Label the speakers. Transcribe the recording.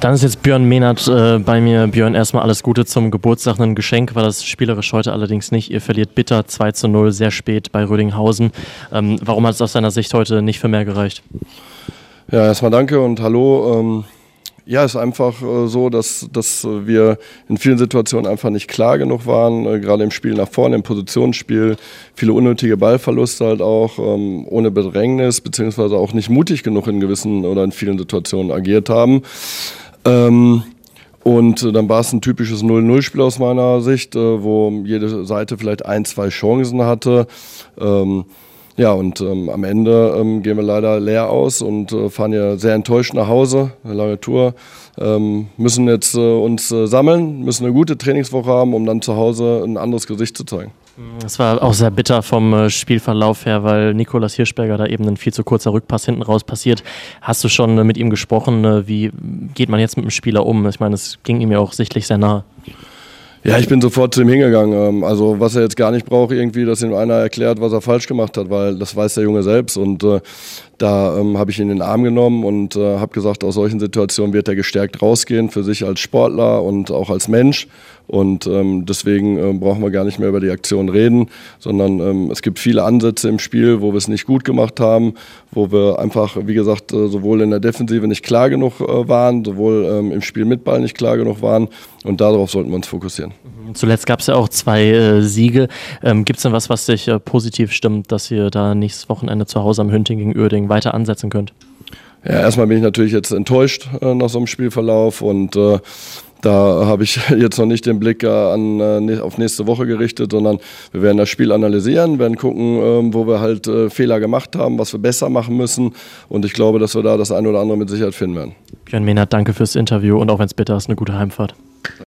Speaker 1: Dann ist jetzt Björn Mehnert bei mir. Björn, erstmal alles Gute zum Geburtstag. Ein Geschenk war das spielerisch heute allerdings nicht. Ihr verliert bitter 2:0, sehr spät bei Rödinghausen. Warum hat es aus deiner Sicht heute nicht für mehr gereicht?
Speaker 2: Ja, erstmal danke und hallo. Ja, es ist einfach so, dass wir in vielen Situationen einfach nicht klar genug waren, gerade im Spiel nach vorne, im Positionsspiel, viele unnötige Ballverluste halt auch, ohne Bedrängnis, beziehungsweise auch nicht mutig genug in gewissen oder in vielen Situationen agiert haben. Und dann war es ein typisches 0-0-Spiel aus meiner Sicht, wo jede Seite vielleicht 1-2 Chancen hatte. Ja, und am Ende gehen wir leider leer aus und fahren ja sehr enttäuscht nach Hause, eine lange Tour. Müssen jetzt uns sammeln, müssen eine gute Trainingswoche haben, um dann zu Hause ein anderes Gesicht zu zeigen.
Speaker 1: Es war auch sehr bitter vom Spielverlauf her, weil Nicolas Hirschberger da eben ein viel zu kurzer Rückpass hinten raus passiert. Hast du schon mit ihm gesprochen? Wie geht man jetzt mit dem Spieler um? Ich meine, es ging ihm ja auch sichtlich sehr nahe.
Speaker 2: Ja, ich bin sofort zu ihm hingegangen. Also was er jetzt gar nicht braucht, irgendwie, dass ihm einer erklärt, was er falsch gemacht hat, weil das weiß der Junge selbst. Und da habe ich ihn in den Arm genommen und habe gesagt, aus solchen Situationen wird er gestärkt rausgehen, für sich als Sportler und auch als Mensch. Und deswegen brauchen wir gar nicht mehr über die Aktion reden, sondern es gibt viele Ansätze im Spiel, wo wir es nicht gut gemacht haben, wo wir einfach, wie gesagt, sowohl in der Defensive nicht klar genug waren, sowohl im Spiel mit Ball nicht klar genug waren. Und darauf sollten wir uns fokussieren.
Speaker 1: Zuletzt gab es ja auch 2 Siege. Gibt es denn was dich positiv stimmt, dass ihr da nächstes Wochenende zu Hause am Hünting gegen Uerdingen weiter ansetzen könnt? Ja,
Speaker 2: erstmal bin ich natürlich jetzt enttäuscht nach so einem Spielverlauf und da habe ich jetzt noch nicht den Blick auf nächste Woche gerichtet, sondern wir werden das Spiel analysieren, werden gucken, wo wir halt Fehler gemacht haben, was wir besser machen müssen. Und ich glaube, dass wir da das eine oder andere mit Sicherheit finden werden.
Speaker 1: Björn Mehnert, danke fürs Interview und auch wenn es bitter ist, eine gute Heimfahrt.